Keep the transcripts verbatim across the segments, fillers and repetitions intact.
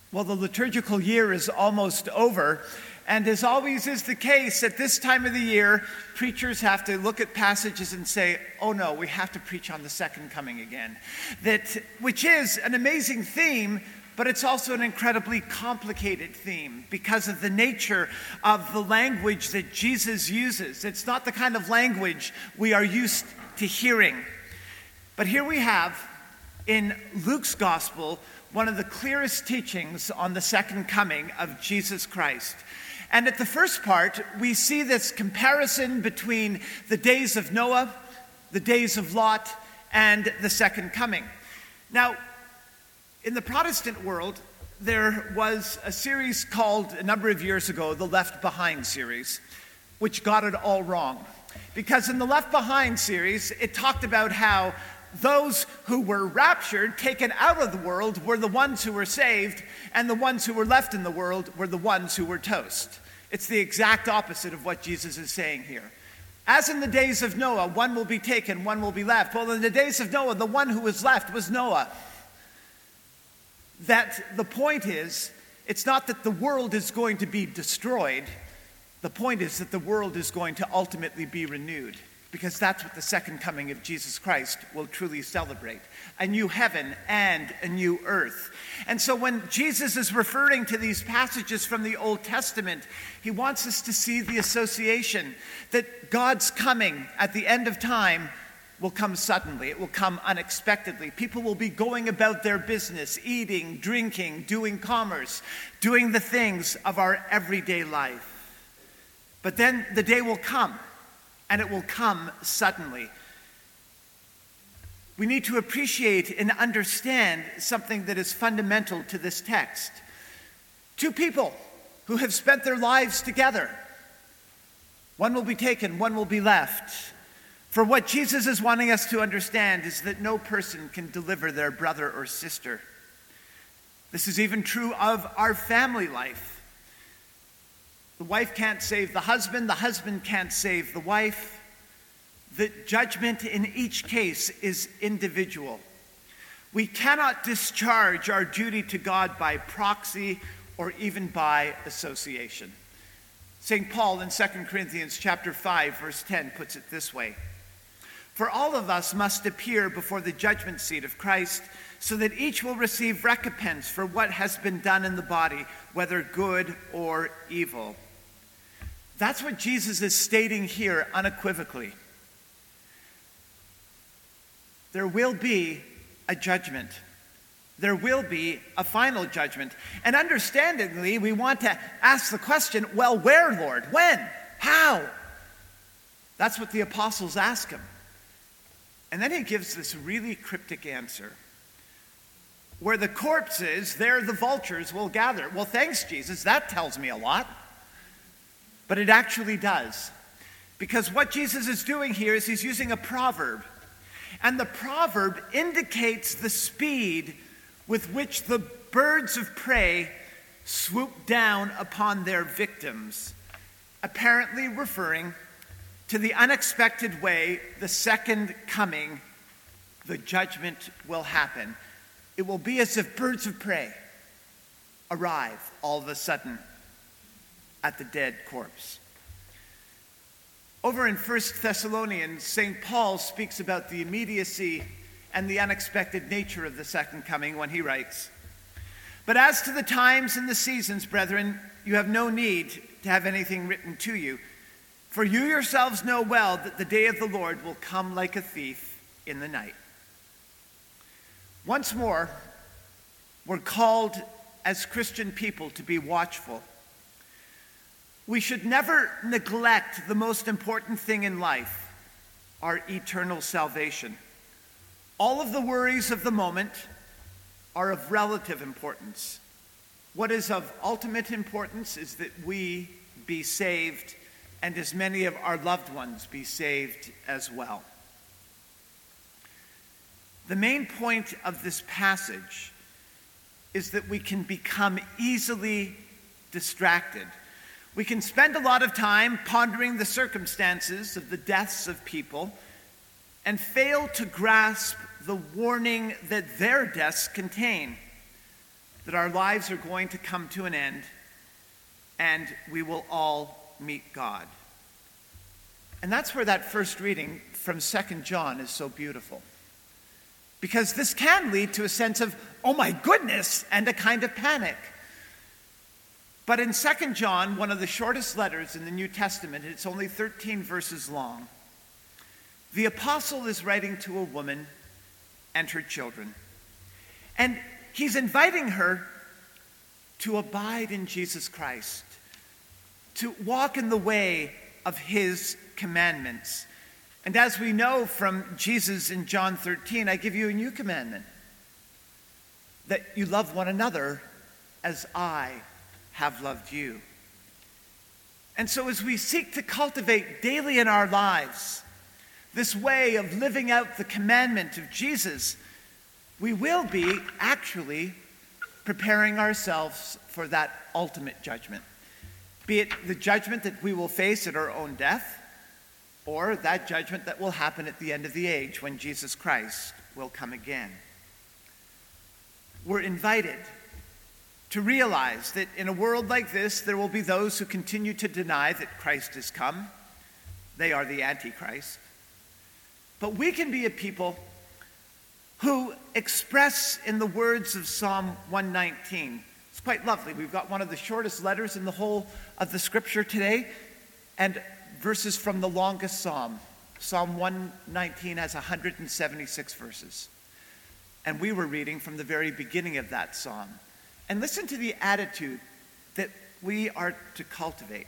Well, the liturgical year is almost over, and as always is the case, at this time of the year, preachers have to look at passages and say, oh no, we have to preach on the second coming again. That, which is an amazing theme, but it's also an incredibly complicated theme because of the nature of the language that Jesus uses. It's not the kind of language we are used to hearing. But here we have, in Luke's gospel, one of the clearest teachings on the second coming of Jesus Christ. And at the first part, we see this comparison between the days of Noah, the days of Lot, and the second coming. Now, in the Protestant world, there was a series called, a number of years ago, the Left Behind series, which got it all wrong. Because in the Left Behind series, it talked about how those who were raptured, taken out of the world, were the ones who were saved, and the ones who were left in the world were the ones who were toast. It's the exact opposite of what Jesus is saying here. As in the days of Noah, one will be taken, one will be left. Well, in the days of Noah, the one who was left was Noah. That the point is, it's not that the world is going to be destroyed. The point is that the world is going to ultimately be renewed. Because that's what the second coming of Jesus Christ will truly celebrate. A new heaven and a new earth. And so when Jesus is referring to these passages from the Old Testament, he wants us to see the association that God's coming at the end of time will come suddenly. It will come unexpectedly. People will be going about their business, eating, drinking, doing commerce, doing the things of our everyday life. But then the day will come. And it will come suddenly. We need to appreciate and understand something that is fundamental to this text. Two people who have spent their lives together. One will be taken, one will be left. For what Jesus is wanting us to understand is that no person can deliver their brother or sister. This is even true of our family life. The wife can't save the husband, the husband can't save the wife. The judgment in each case is individual. We cannot discharge our duty to God by proxy or even by association. Saint Paul in Second Corinthians chapter five, verse ten puts it this way. For all of us must appear before the judgment seat of Christ, so that each will receive recompense for what has been done in the body, whether good or evil. That's what Jesus is stating here unequivocally. There will be a judgment. There will be a final judgment. And understandably, we want to ask the question, well, where, Lord? When? How? That's what the apostles ask him. And then he gives this really cryptic answer. Where the corpse is, there the vultures will gather. Well, thanks, Jesus. That tells me a lot. But it actually does. Because what Jesus is doing here is he's using a proverb. And the proverb indicates the speed with which the birds of prey swoop down upon their victims, apparently referring to the unexpected way the second coming, the judgment will happen. It will be as if birds of prey arrive all of a sudden at the dead corpse. Over in First Thessalonians, Saint Paul speaks about the immediacy and the unexpected nature of the second coming when he writes, But as to the times and the seasons, brethren, you have no need to have anything written to you, for you yourselves know well that the day of the Lord will come like a thief in the night. Once more, we're called as Christian people to be watchful. We should never neglect the most important thing in life, our eternal salvation. All of the worries of the moment are of relative importance. What is of ultimate importance is that we be saved, and as many of our loved ones be saved as well. The main point of this passage is that we can become easily distracted. We can spend a lot of time pondering the circumstances of the deaths of people and fail to grasp the warning that their deaths contain. that our lives are going to come to an end and we will all meet God. And that's where that first reading from Second John is so beautiful. Because this can lead to a sense of, oh my goodness, and a kind of panic. But in Second John, one of the shortest letters in the New Testament, it's only thirteen verses long, the apostle is writing to a woman and her children. And he's inviting her to abide in Jesus Christ, to walk in the way of his commandments. And as we know from Jesus in John thirteen, I give you a new commandment, that you love one another as I have loved you. And so as we seek to cultivate daily in our lives this way of living out the commandment of Jesus, we will be actually preparing ourselves for that ultimate judgment. Be it the judgment that we will face at our own death, or that judgment that will happen at the end of the age when Jesus Christ will come again. We're invited to realize that in a world like this, there will be those who continue to deny that Christ has come. They are the Antichrist. But we can be a people who express in the words of Psalm one nineteen. It's quite lovely. We've got one of the shortest letters in the whole of the scripture today, and verses from the longest psalm. Psalm one nineteen has one hundred seventy-six verses. And we were reading from the very beginning of that psalm. And listen to the attitude that we are to cultivate.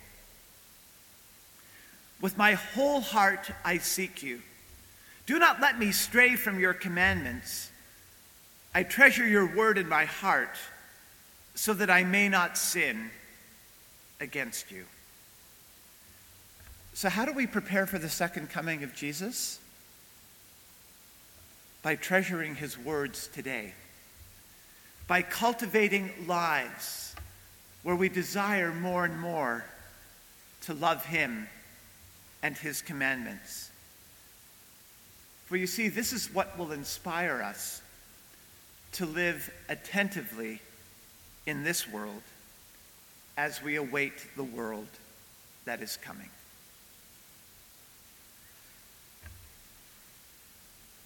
With my whole heart I seek you. Do not let me stray from your commandments. I treasure your word in my heart so that I may not sin against you. So how do we prepare for the second coming of Jesus? By treasuring his words today. By cultivating lives where we desire more and more to love him and his commandments. For you see, this is what will inspire us to live attentively in this world as we await the world that is coming.